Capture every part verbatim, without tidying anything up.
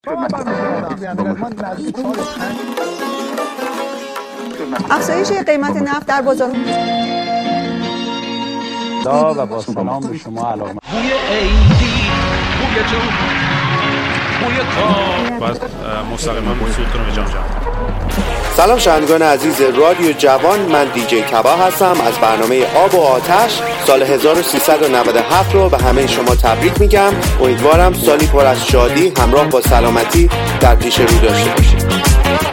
افزایش قیمت نفت در بازار دا و با سلام به شما علاقمند بوی عیدی بوی جون بوی کار باز مستقیما موسیقیتون رو به جان جان. سلام شنوندگان عزیز رادیو جوان، من دیجی تبا هستم از برنامه آب و آتش سال هزار و سیصد و نود و هفت رو به همه شما تبریک میگم. امیدوارم سالی پر از شادی همراه با سلامتی در پیش رو داشته باشید.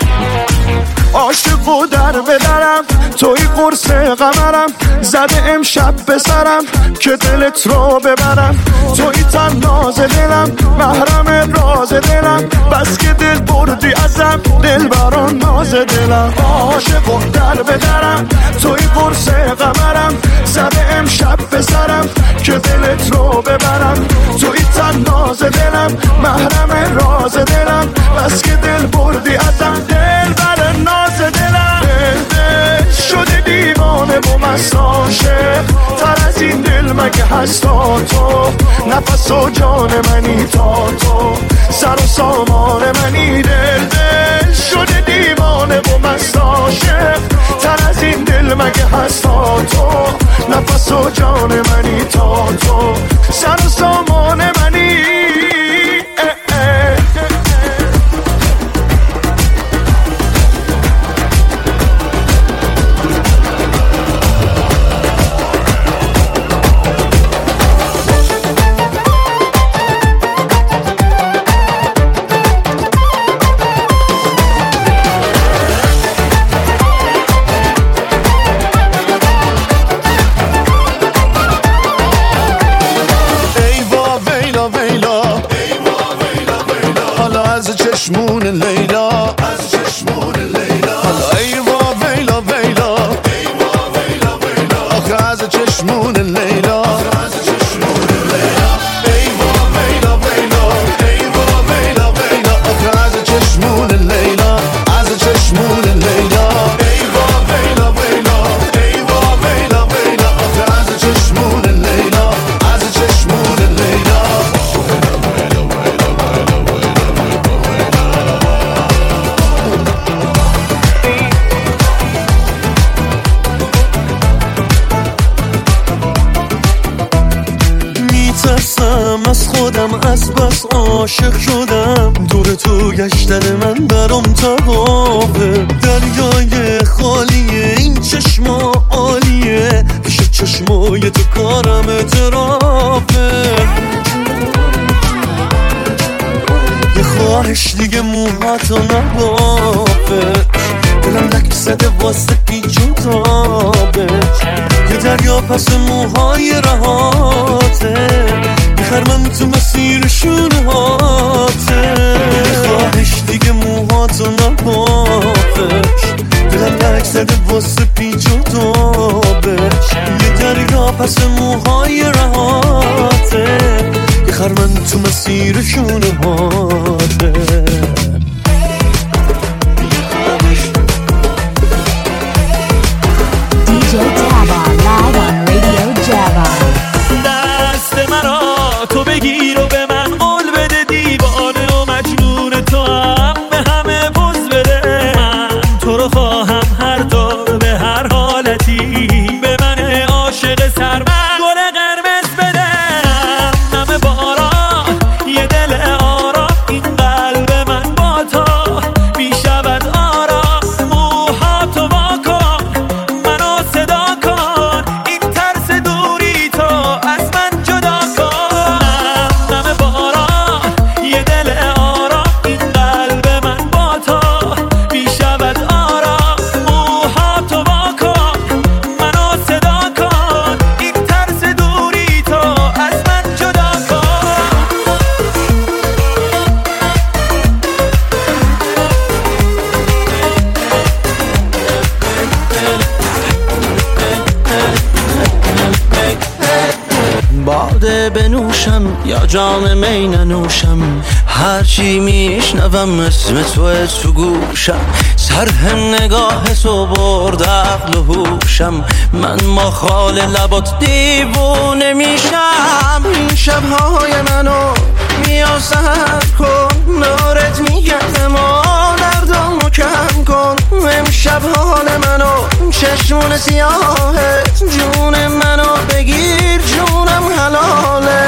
عاشق و در بدرم توی قرص قمرم زده امشب به سرم که دلت رو ببرم توی تن ناز دلم محرم راز دلم بس که دل بردی ازم دل بران ناز دلم عاشق و در بدرم توی قرص قمرم زده امشب به سرم که دلت رو ببرم توی تن ناز دلم محرم راز دلم بس که دل بردی ازم دل بران ناز دلم دل دل شده دیوانه و مست عاشق تر از این دل مگه هست تا تو نفس و جان منی تا تو سر و سامان منی دل دل شده دیوانه و مست عاشق تر از این دل مگه هست تا تو نفس و جان منی تا تو سر و سامان منی اه اه. چشمون لیلا از چشمون لیلا حالا ای وا ویلا ویلا ای وا ویلا ویلا آخه از چشمون لیلا از چشمون لیلا ای وا ویلا ویلا ای وا ویلا ویلا آخه از چشمون لیلا از چشمون لیلا ای وا ویلا ویلا ای وا ویلا ویلا آخه از چشمون لیلا از چشمون لیلا از خودم از بس عاشق شدم دور تو گشتن من برام طوافه دریای خالیه این چشما عالیه پیش چشمای تو کارم اعترافه یه خواهش دیگه موهاتو نبافه دلم لک زده واسه پیچ و تابش یه دریا پس موهای رهاته بخر من تو مسیر شونهاته خواهش دیگه موهاتو نبافش دلم لک زده واسه پیچ و تابش یه دریا پس موهای رهاته بخر من تو مسیر شونهاته دیجی تابا live on Radio Java. دست مرا تو بگیر و به من قول بده دیوانه و مجنون تو هم به همه پوز بده من تو رو خواهم هر دور به هر حالتی به من عاشق سرمست گل قرمز بده نم باران یه دل آرام این قلب من با تو بیشود آرام موهاتو وا کن منو صدا کن این ترس دوری تو از من جدا کن نم باران یه دل آرام این قلب من با تو بیشود آرام موهاتو وا کن منو صدا کن این ترس دوری تو از من جدا کن باده بنوشم یا جام می ننوشم هرچی میشنوم اسم تو تو گوشم سرهم نگاه تو برد عقل و هوشم من ما خال لبات دیوونه میشم این شبهای منو بیا سحر کن نور چشمون سیاهه جون منو بگیر جونم حلاله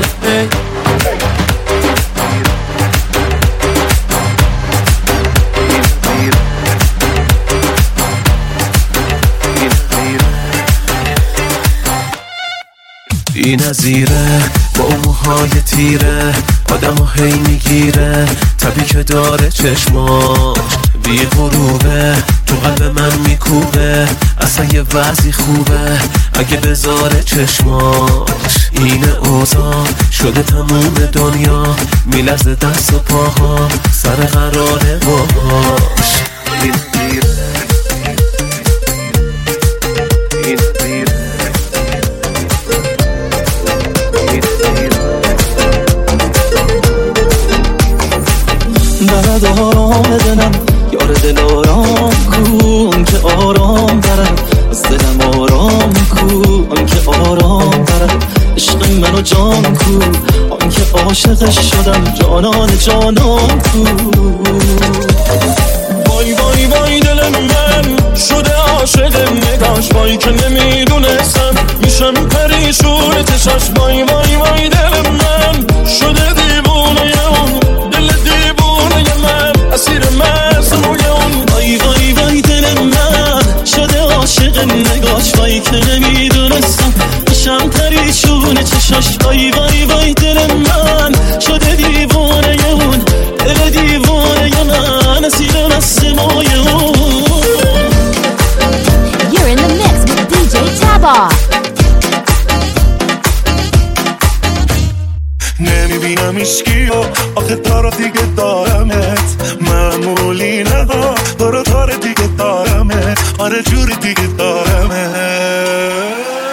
بی نظیره با موهای تیره آدمو هی میگیره تبی که داره چشماش بی غروبه تو قلب من میکوبه اصلا یه وضعی خوبه اگه بذاره چشماش اینه اوضاع شده تموم دنیا میلرزه دست و پاها سر قراره باهاش بی نظیره بی نظیره درد آرام دلم یار دل آرام کن که آرام برد از دلم آرام کن که آرام برد عشق منو جان کو آن که عاشقش شدم جانان جانان کو وای وای وای دل من شده عاشق نگاش وای که نمیدونستم میشم پریشون چشاش وای وای وای دل من شده دیوونه اون دل دیوونه من اسیر مسموی اون وای وای وای دل من شده عاشق نگاش وای که نمیدونستم میشم پریشون چشاش وای وای وای دل من شده دیوونه اون دل دیوونه من اسیر مسموی اون. You're in the mix with دی جی Taba. نمیبینم ایشکی و آخه دارو دیگه دارمت معمولی نه دارو داره دیگه دارمت آره جوری دیگه دارمت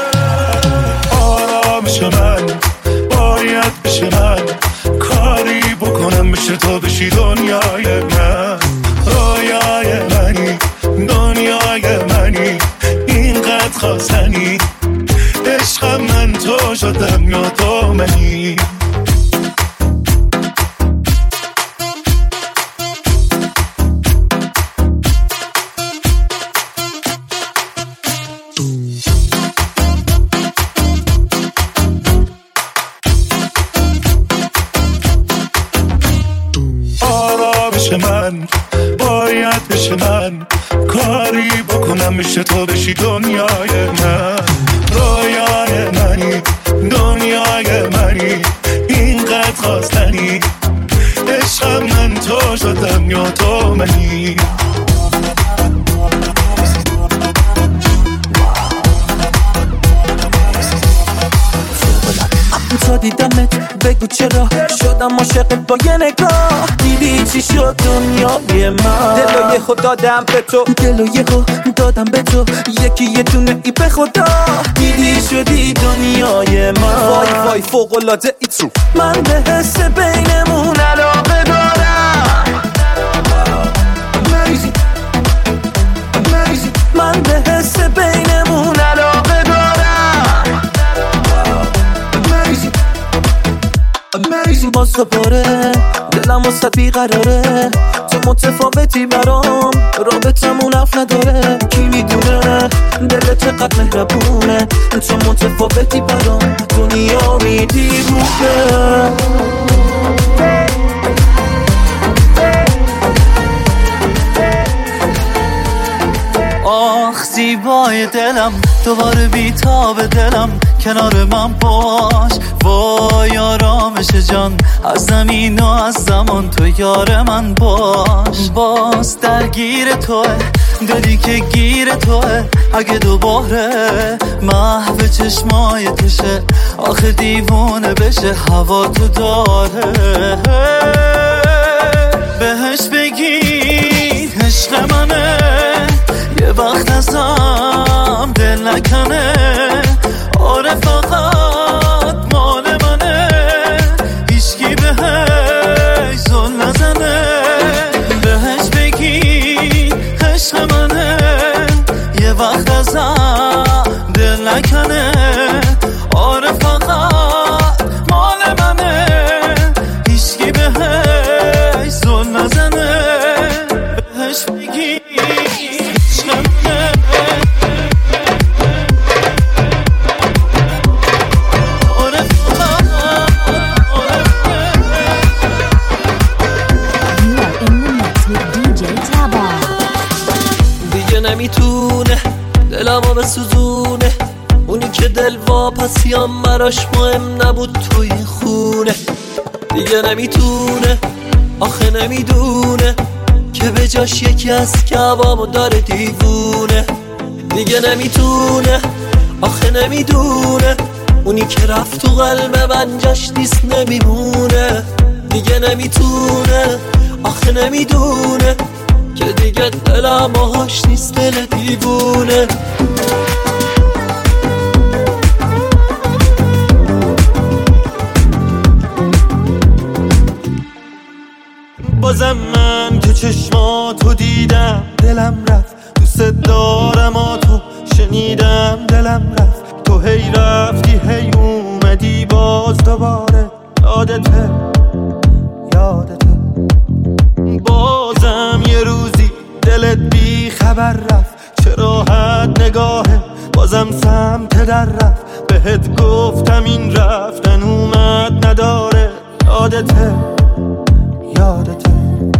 آرامش من باید بشه من کاری بکنم بشه تا بشی دنیای من رویای منی دنیای منی اینقدر خواستنی عشقم من تو شدم یا تو منی من باید بشه من کاری بکنم میشه تو بشی دنیای من رویای منی دنیای منی اینقدر خواستنی عشقم من تو شدم یا تو منی تا دیدمت بگو چرا شدم عاشق با یه نگاه دیدی چی شد دنیای من دلو یه خود دادم به تو دلو یه خود دادم به تو یکی یه دونه ای به خدا دیدی شدی دنیای من وای وای فوق‌العاده ای تو من به حس بینمون علاقه دارم من به حس بینمون علاقه دارم باز دوباره دلم وسط بیقراره تو متفاوتی برام رابطمون اف نداره کی میدونه دل چقدر مهربونه تو متفاوتی برام دنیا میدیونه آخ زیبای دلم دوباره بیتاب دلم کنار من باش وای آرامش جان از زمین و از زمان تو یار من باش باز درگیر توه دلی که گیر توه اگه دوباره محو چشمای تشه آخه دیوونه بشه هوا تو داره بهش بگی عشق منه یه وقت ازم دل نکنه آره فقط مال منه هیچکی بهش زل نزنه بهش بگی عشق منه یه وقت ازم دل نکنه آره فقط مال منه هیچکی بهش زل نزنه بهش بگی عشق منه دلمو بسوزونه، اونی که دل واپسیام براش مهم نبود تو این خونه. دیگه نمیتونه آخه نمیدونه که به جاش یکی از کعبامو داره دیوونه. دیگه نمیتونه آخه نمیدونه اونی که رفت تو قلب من جاش نیست نمیمونه. دیگه نمیتونه آخه نمیدونه که دیگه دلم آهاش نیست دل دیوونه. بازم من که چشماتو دیدم دلم رفت، دوست دارم آتو شنیدم دلم رفت. تو هی رفتی هی اومدی باز دوباره، یادته یادته بازم یه روزی دلت بی خبر رفت. چه راحت نگاهه بازم سمت در رفت. بهت گفتم این رفتن اومد نداره، یادته یادته.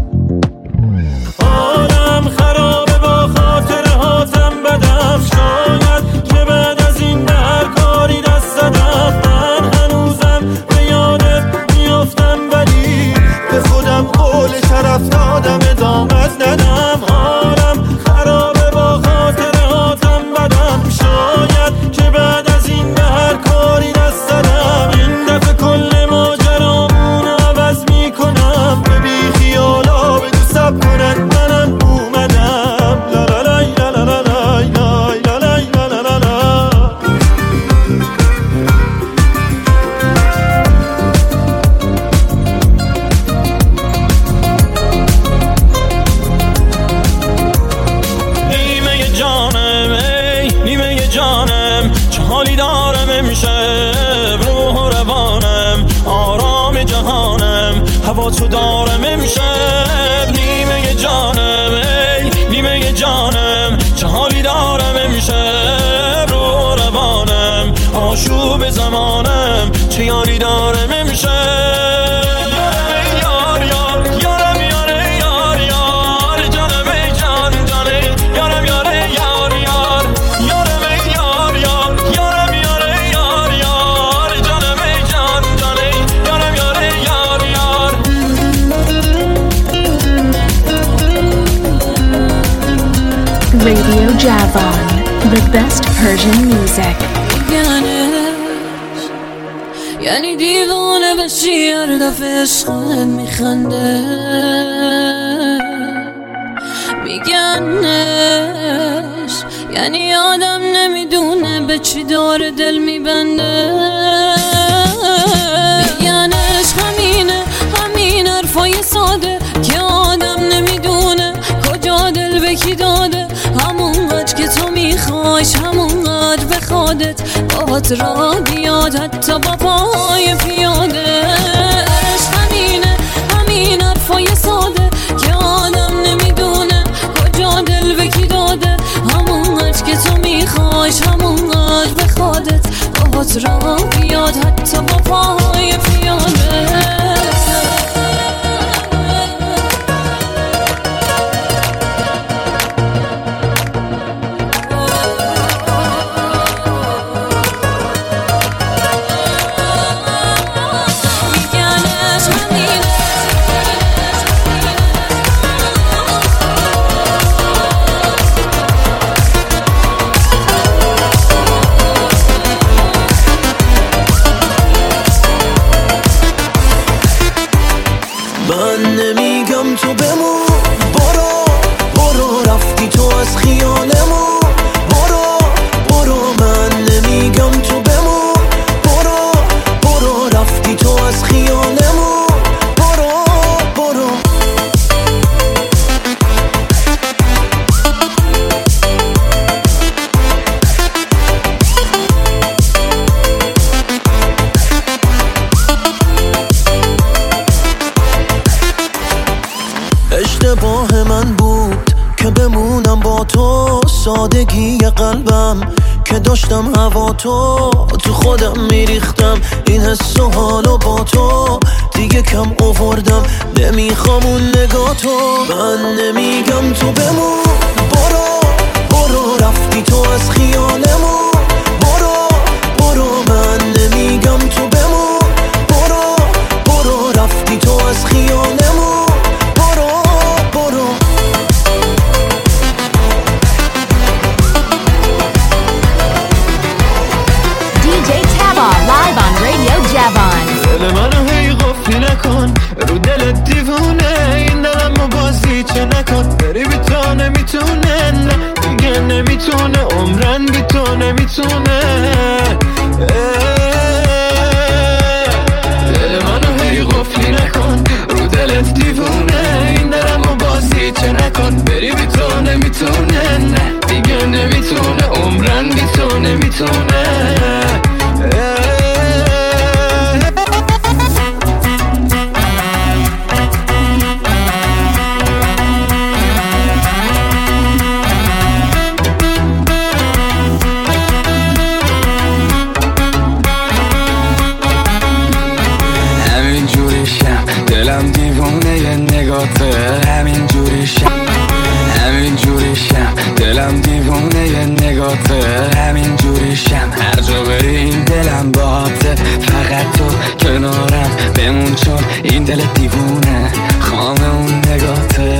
حالم خرابه با خاطر هاتم بدم، شاید که بعد از این در کاری دست زدم. من هنوزم به یادت میافتم ولی به خودم قول شرف دادم ادامت ندم. حالم خرابه با خاطر هاتم بدم، شاید که بعد از این در کاری دست زدم. این دفعه کل ماجرامون عوض میکنم، به بی خیالا بگو سب کنن منم اومدم. لا لا لای لا لا لا لای لای لا لای لا لا لا لا. نیمه جانم ای نیمه جانم، چه حالی دارم امشب روح و روانم. آرام جهانم هوا تو دارم امشب. نیمه جانم ای نیمه جانم، چه حالی دارم امشب روح و روانم. آشوب زمانم چه یاری دارم امشب. Radio Javan, the best Persian music. یعنی دیوانه بشی هر دفعه عشقت میخنده، میگنش یعنی آدم نمیدونه به چی داره دل میبنده. میگنش همینه همین حرفای ساده که آدم نمیدونه کجا دل به کی داده. همونقدر که تو میخوایش همونقدر به خودت باهات را بیاد حتی با پای پیاده. عشق همینه همین حرفای ساده که آدم نمیدونه کجا دل به کی داده. همونقدر که تو میخوایش همونقدر به خودت باهات را بیاد حتی با پای پیاده. من نمیگم تو بمون، برو برو رفتی تو از خیالمون. برو برو من نمیگم تو بمون، برو برو رفتی تو از خیالمون. برو برو اشتباه من بود که بمونم با تو، سادگی قلبم که داشتم هوا تو تو خودم میریختم. این حس و حالو با تو دیگه کم آوردم، نمیخوام اون نگاه تو. من نمیگم تو بمون، برو برو برو رفتی تو از خیالمون، برو برو من نمیگم تو بمون، برو برو رفتی تو از خیالمون، برو برو. دی جی Taba live on Radio Javan. دل منو هی غفلی نکن، رو دلت دیوونه، این دلمو بازی چه نکن، بری بی تو نمیتونه، نه دیگه نمیتونه، عمرن بی تو نمیتونه. دل منو هی غفلی نکن، رو دلت دیوونه، این دلمو بازی چه نکن، بری بی تو نمیتونه، نه دیگه نمیتونه، عمرن بی تو نمیتونه. دلم دیوونه یه نگاته، همین جوریشم همین جوریشم، دلم دیوونه یه نگاته، همین جوریشم، هر جا بری این دلم باته، فقط تو کنارم بمون چون این دل دیوونه خامه اون نگاته.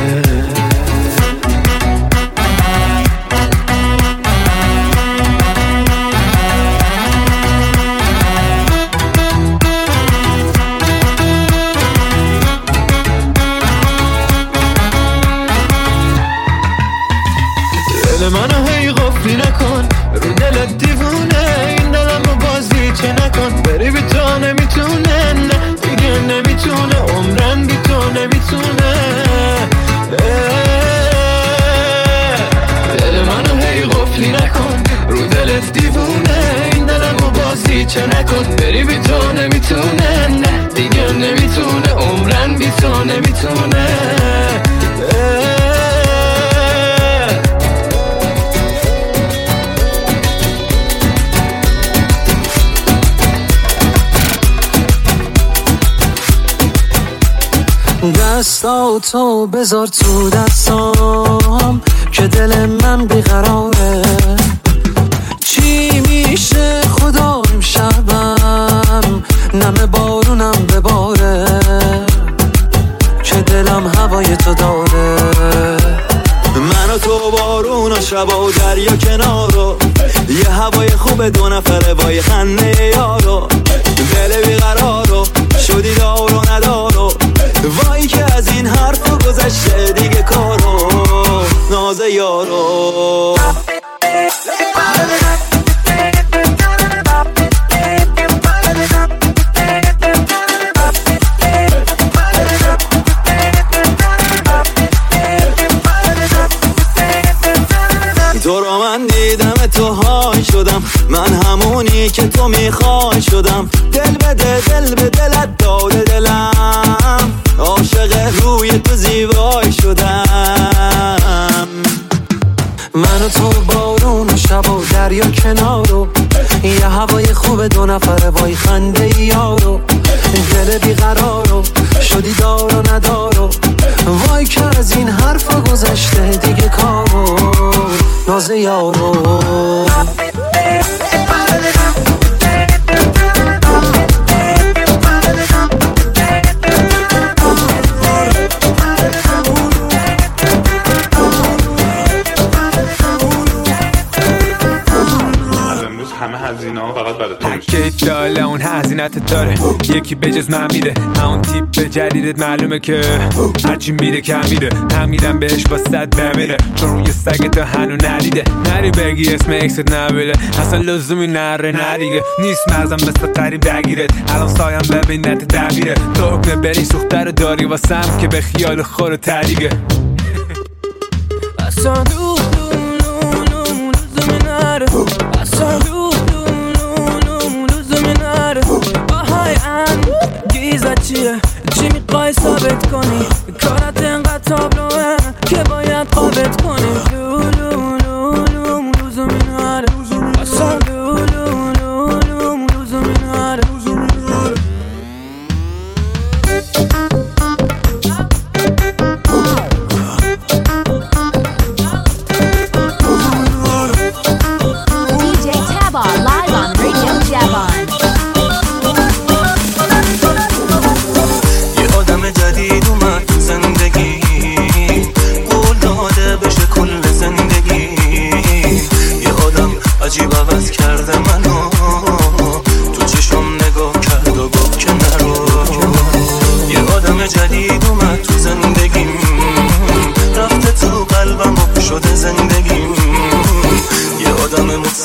دل منو هی غفلی نکن، رو دلت دیوونه، این دلمو بازی چه نکن، بری بی تو نمیتونه، نه دیگه نمیتونه، عمرن بی تو نمیتونه. دل منو هی غفلی نکن، رو دلت دیوونه، این دلمو بازی چه نکن، بری بی تو نمیتونه، نه دیگه نمیتونه، عمرن بی تو نمیتونه. دستاتو بذار تو دستام که دل من بیقراره، چی میشه خدا امشبم نم بارونم بباره، که دلم هوای تو داره. من و تو بارون و شب و دریا کنارو، یه هوای خوب دو نفره وای خنده یارو، دل بیقرارو شدی دار و ندارو، وای که از این حرفا گذشته دیگه کارو، ناز یارو. تو رو من دیدم تو های شدم، من همونی که تو میخوای شدم، دل به دل دل به دلت داده دلم، عاشق روی تو زیبای شدم. من و تو بارون و شب و دریا کنارو، یه هوای خوب دو نفره وای خنده یارو، دل بیقرارو شدی دار و ندارو، وای که از این حرفا گذشته دیگه کارو، ناز یارو. همه هزینه ها فقط برای تو میشه. پکیج داله اون هزینت داره، یکی بجز من میده، همون تیپ به جدیدت معلومه که هرچی میره کم میره، همیدم بهش با صد بمیره، چون روی سگ تو هنو ندیده، نری بگی اسم اکست نبیله، اصلا لزومی نره ندیگه، نیست مغزم مثل قریب درگیرت، الان سایم ببین نت دبیره، تو حکم بری سوختر داری واسم که به خیال خور تریگه. اصلا دو اصلا دو گیزت چیه؟ چی میخوای ثابت کنی؟ کارت انقدر تابلوه که باید قابت کنی. لولو لولو لوزو میناره اصلا لولو لولو لوزو میناره.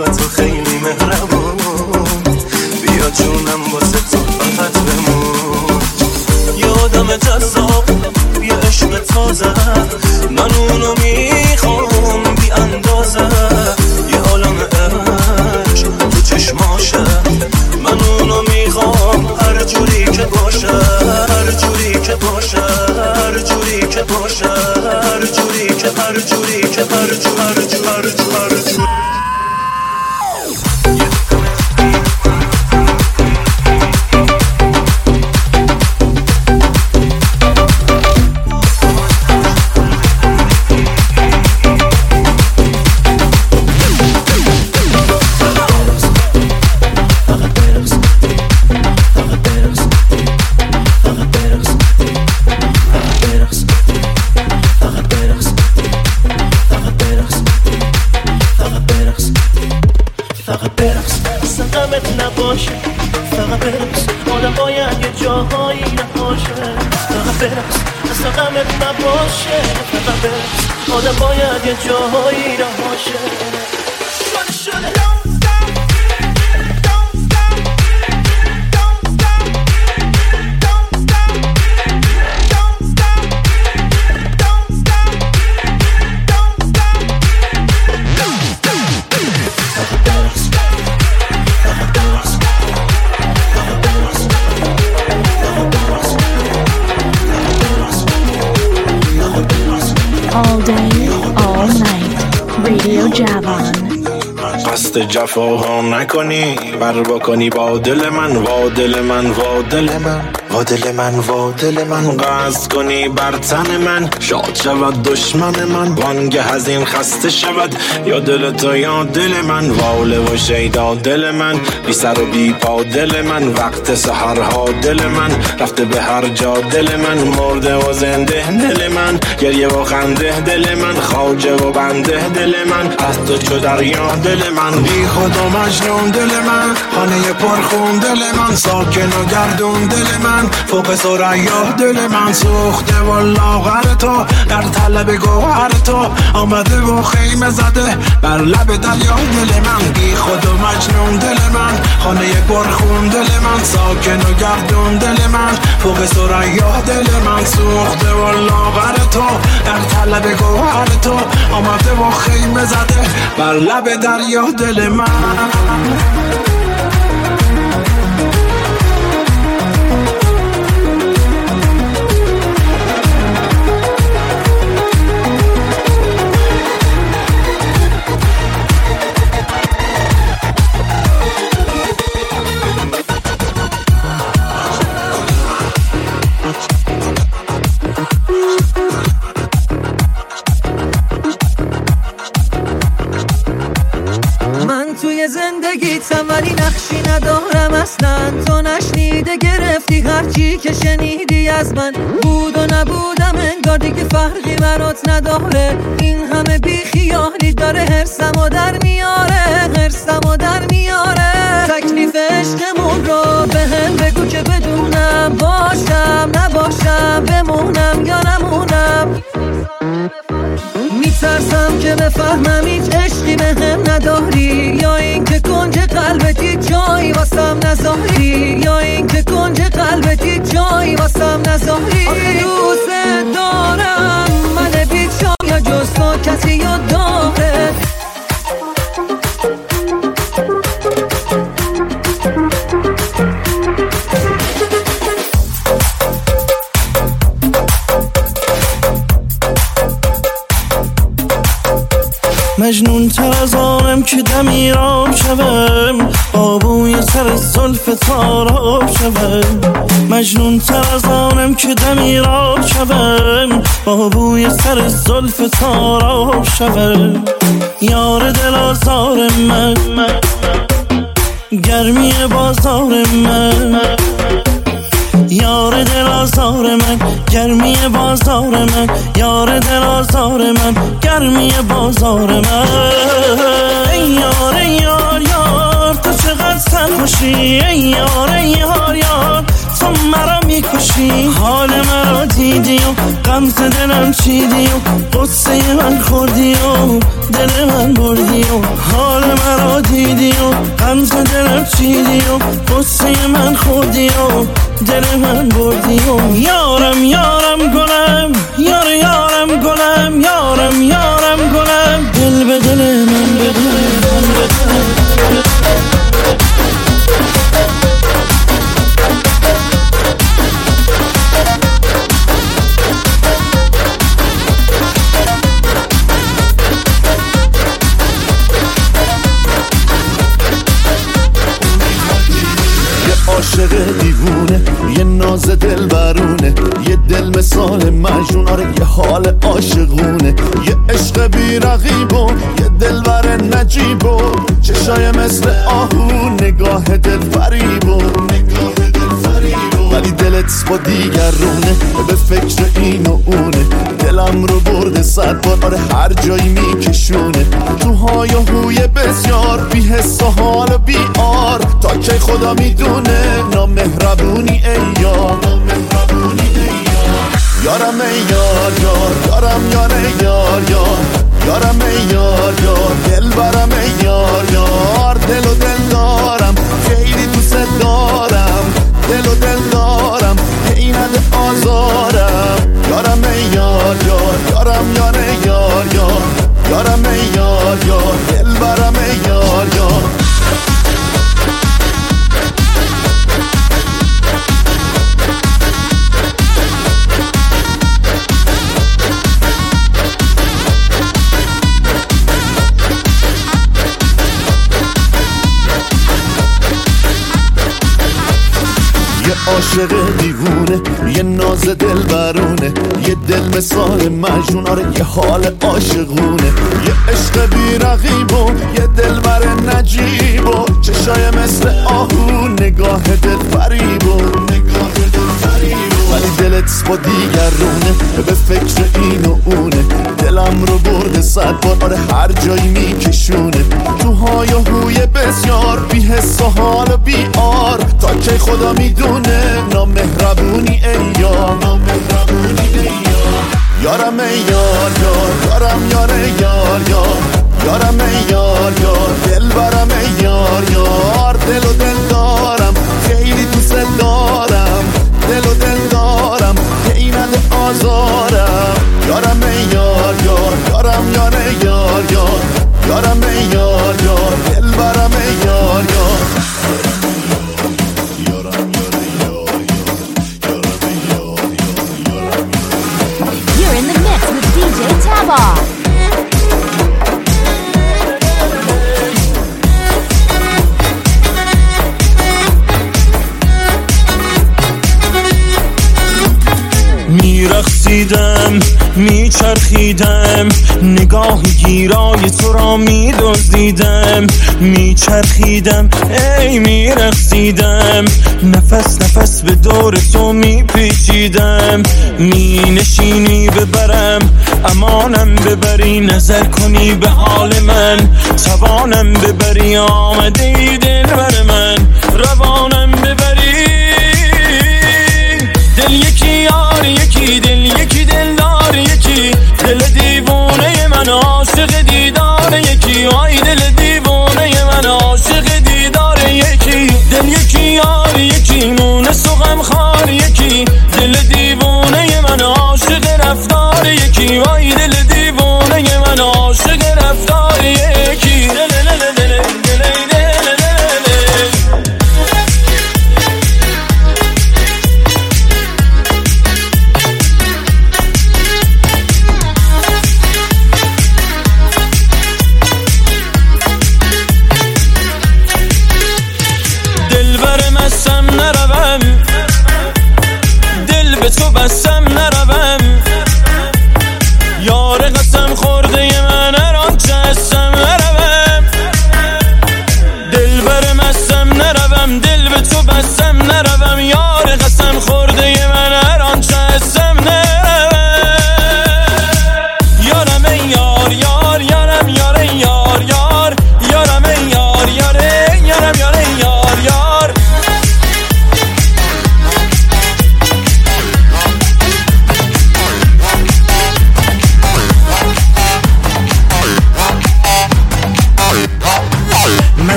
عشق تو خیلی مهربون، بیا جونم واسه تو فقط بمون. یادم جذاب بیا عشق تازه، من اونو میخوام بی اندازه. یه عالم عشق تو چشماشه، من اونو میخوام هر جوری که باشه، هر جوری که باشه، هر جوری که باشه، هر جوری که هر جوری که هر جوری هر جوری هر جوری هر جوری. آدم باید یه جاهایی را باشه. شده شده All day, all night, Radio Javon. قصد جفاها نکنی، بر بکنی با دل من، وا دل من، وا دل من، وا دل من، وا دل من. قصد کنی بر تن من، شاد شود دشمن من، بانگه از این خسته شود یا دل تو یا دل من. واله و شیدا دل من، بی سر و بی پا دل من. وقت سحرها دل من، رفته به هر جا دل من. مرده و زنده دل من، گریه و خنده دل من. خواجه و بنده دل من، از تو چو دریا دل من. بی خود و مجنون دل من، خانه پرخون دل من. ساکن و گردون دل من، فوق ثریا دل من. سوخته و لاغر تو، در طلب گوهر تو. آمده و خیمه زده بر لب دریا دل من. بی خود و مجنون دل من، خانه پرخون دل من. ساکن و گردون دل من، فوق ثریا دل من. سوخته و لاغر تو، در طلب گوهر تو. آمده و خیمه زده بر لب دریا دل من. زندگیتم ولی نقشی ندارم اصلا. تو نشنیده گرفتی هرچی که شنیدی از من. بود و نبودم انگار دیگه فرقی برات نداره. این همه بی خیالی داره هرسم و در میاره، هرسم و در میاره. تکلیف عشقمون رو به هم بگو که بدونم، باشم نباشم، بمونم یا نمونم. میترسم که بفهمم هیچ عشقی به هم نداری، یا این که کنج قلبتی جایی واسم نذاری، یا این که کنج قلبتی جایی واسم نذاری. آخه دوست دارم من بیچار، یا جز تو کسی یا داره. مجنون تر از آنم که دمیرام شوم، آبوی سر زلف تاراب شوم. مجنون تر از آنم که دمیرام شوم، آبوی سر زلف تاراب شوم. یار دل آزار من، گرمی بازار من. یار دل آزار من، گرمی بازار من. یار دل آزار من، گرمی بازار من. ای یار ای یار یار، تو چقدر سرخوشی. ای یار ای یار یار، تو مرا می میکشی. حال مرا دیدی و غمزه دلم چیدی و قصه من خوردی و دل من بردی و حال مرا دیدی و غمزه دلم چیدی و قصه من خوردی و دل من بردی و یارم یارم گلم یار یارم گلم یارم یارم گلم دل به دل من به دل من به دل. عاشق دیوونه یه ناز دل برونه یه دل مثال مجنون آره یه حال عاشقونه یه عشق بی رقیب و یه دل بر نجیب و چشای مثل آهو نگاه دل فریب و ولی دلت با دیگرونه به فکر این و اونه دلم رو برده صد بار آره هر جایی میکشونه تو های و هوی بسیار بی حس و حال و بی آر تا که خدا میدونه نامهربونی ای یار یارم ای یار یار یارم یار ای یار یار یارم ای یار یار دل برم ای یار یار دل و دل دارم خیلی دوست دارم دل و دل دارم هی نده آزارم یارم ای یار یار یارم یار ای یار یار یارم ای یار یار دل برم ای یار یار. عاشق دیوونه یه ناز دل برونه یه دل مثال مجنون آره یه حال عاشقونه یه عشق بی رقیب و یه دل بر نجیب و چشای مثل آهو نگاه دل فریب و ولی دلت با دیگرونه به فکر این و اونه دلم رو برده صد بار آره هر جایی میکشونه تو های و هوی بسیار بی حس و حال و بی آر تا که خدا میدونه نامهربونی ای یار یارم ای یار یار یارم یار ای یار یار یارم ای یار یار دل برم ای یار یار دل و دل دارم خیلی دوست دارم دل و دل دارم هی نده آزارم یارم ای یار یار یارم یار ای یار یار یارم ای یار یار دل برم ای یار یار. You're in the mix with D J Taba. میرقصیدم میچرخیدم نگاه گیرای تو را میدزدیدم میچرخیدم ای میرقصیدم نفس نفس به دور تو میپیچیدم مینشینی ببرم امانم ببری نظر کنی به حال من توانم ببری آمده ای دل بر من روانم ببری دل یکی یار یکی دل یکی دل دار یکی دل دیوانه من عاشق دیدار یکی آی دل دیوانه من عاشق دیدار یکی دل یکی یار یکی مونس و غم خار یکی دل دیوانه من عاشق رفتار یکی آی دل دیوانه من عاشق رفتار یکی دل دل دل دل تو بستم نروم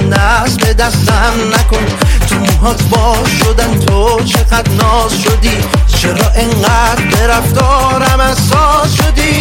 دست به دستم نکن. تو موهات باز شدن تو چقدر ناز شدی، چرا انقدر به رفتارم اساس شدی؟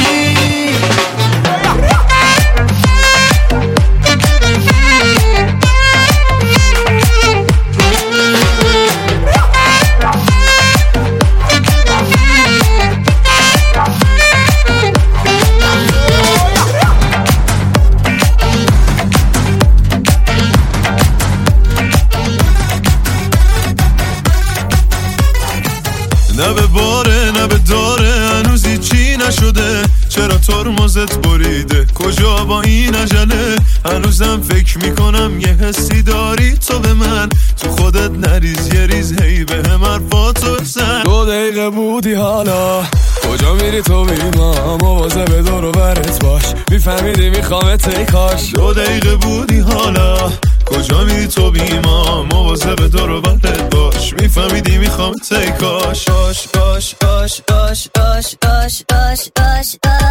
نه به باره نه به داره هنوزی چی نشده، چرا ترمزت بریده کجا با این عجله؟ هنوزم فکر میکنم یه حسی داری تو به من، تو خودت نریز یه ریز هی به هم حرفاتو بزن. دو دقیقه بودی حالا کجا میری تو بیما، موازه به دور و برت باش میفهمیدی میخوامت ای کاش. دو دقیقه بودی حالا کجا میری تو بیما، موازه به دور و برت باش میفهمیدی میخوامت ای کاش. آش آش آش آش آش آش آش آش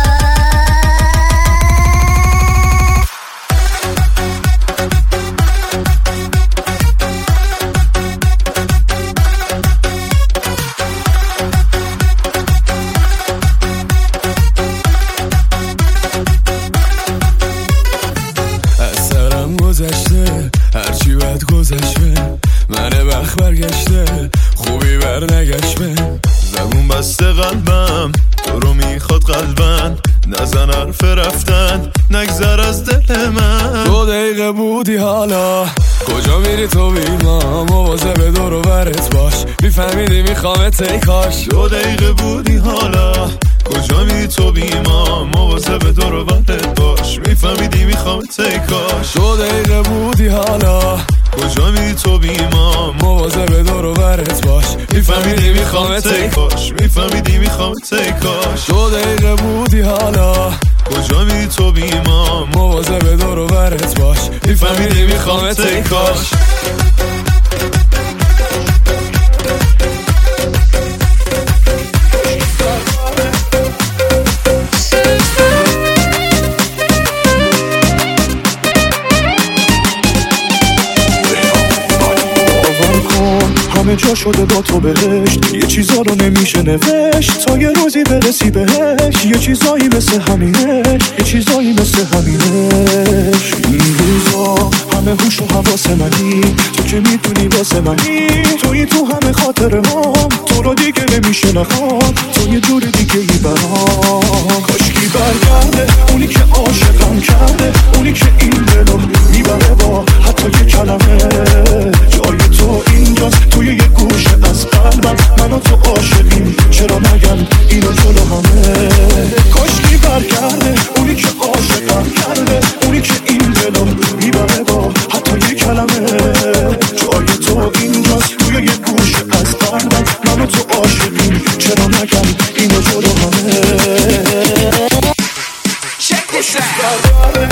از سرم گذشته هرچی بد گذشته، منه بخت برگشته خوبی بر نگشته. زبون بسته قلبم تو رو میخواد قلبن، نزن حرف رفتن نگذر از دل من. دو دقیقه بودی حالا کجا میری تو بیما، موازه به دور و برت باش میفهمیدی میخوامت ای کاش. دو دقیقه بودی حالا کجا میری تو بیما، موازه به دور و برت باش میفهمیدی میخوامت ای کاش. دو دقیقه بودی حالا کجا میری تو بیما، موازه به دور و برت باش میفهمیدی میخوامت ای کاش میفهمیدی میخوامت ای کاش. دو دقیقه بودی حالا کجا میری تو بیما، موازه به دور و برت باش میفهمیدی میخوامت ای کاش. همه جا شده با تو بهشت، یه چیزا رو نمیشه نوشت تا یه روزی برسی بهش. یه چیزایی مثل همینش، یه چیزایی مثل همینش. این روزا همه هوش و حواس منی، تو که میدونی واسه منی، توی تو همه خاطره هم، تو رو دیگه نمیشه نخوام، تو یه جور دیگه ای برام. کاشکی برگرده اونی که عاشقم کرده، اونی که این دلو میبره با حتی یه کلمه. جای تو اینجاست توی یه گوشه از قلبم، من و تو عاشقیم چرا نگم اینو جلو همه. کاشکی برگرده اونی که عاشقم کرده، اونی که این دلو میبره با حتی یه کلمه. جای تو اینجاست توی یه گوشه از قلبم، من و تو عاشقیم چرا نگم اینو جلو همه. Check this out.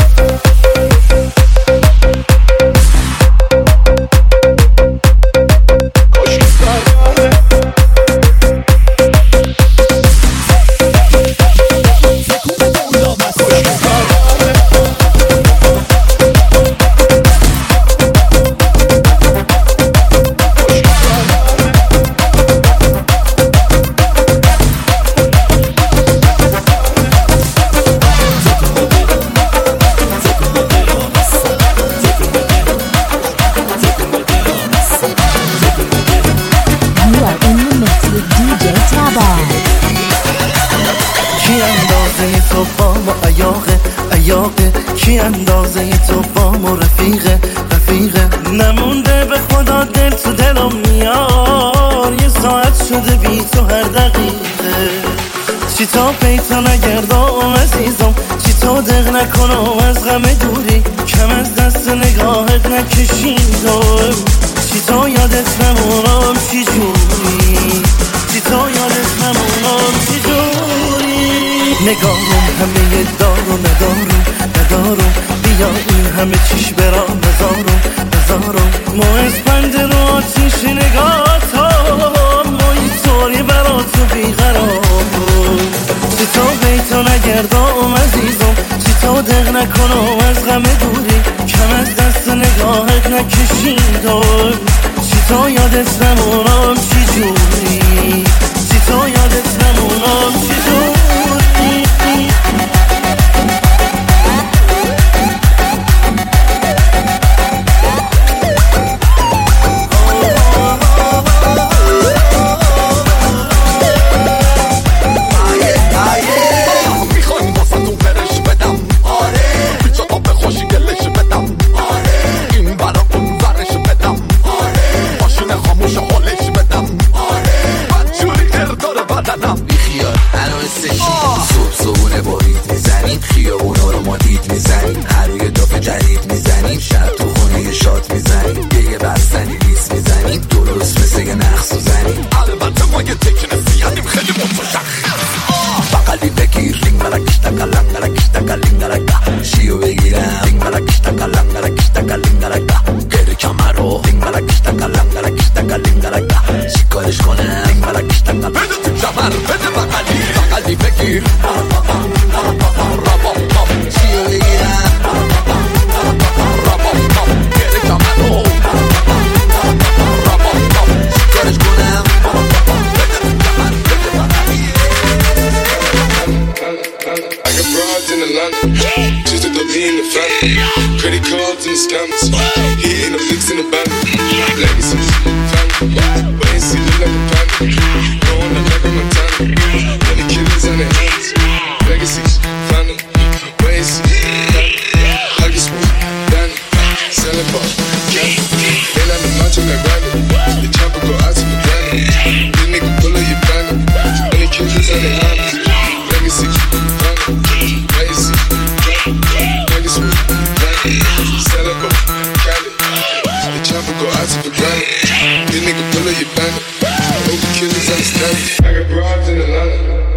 کی اندازه تو با ما رفیقه رفیقه. نمونده به خدا دل تو دلم میار، یه ساعت شده بی تو هر دقیقه. چی تا پیتا نگردم عزیزم، چی تا دق نکنم از غم دوری، کم از دست نگاهت نکشیدم. چی تا یادت نمونم چی جوری، چی تا یادت نمونم چی جوری. نگاهم همه دارو ندارو ندارو، بیا این همه چیش برا نزارو نزارو. ما اسپند رو آتیش نگاه تا، ما این طوری برا تو بیقرار. چی تا بیتا نگردم عزیزم، چی تا دق نکنم از غم دوری، کم از دست نگاهت نکشیدم چی تا یادت نمونم چی جوری چی تا یادت نمونم چی جوری I got broads in Atlanta.